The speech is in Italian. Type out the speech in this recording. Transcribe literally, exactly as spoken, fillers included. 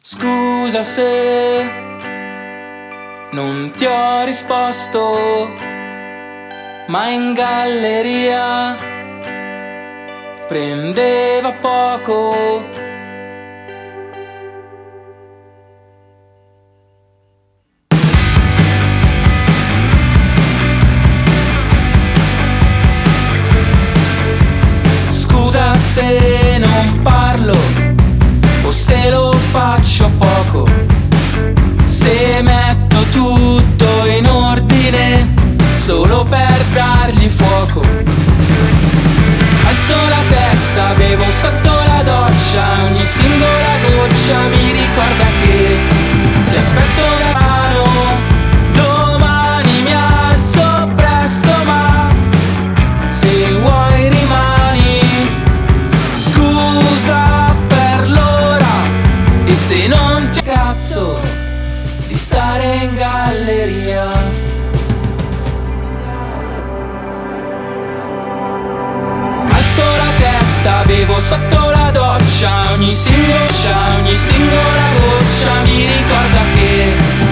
Scusa se non ti ho risposto, ma in galleria prendeva poco. Scusa se non parlo o se lo faccio poco, se metto tutto in ordine solo per dargli fuoco. Alzo la testa, bevo sotto la doccia, ogni singola goccia mi ricorda che ti aspetto da mano. Domani mi alzo presto, ma se vuoi rimani. Scusa per l'ora e se non ti cazzo di stare in galleria. Alzo la testa, bevo sotto la doccia, ogni singola, ogni singola goccia mi ricorda che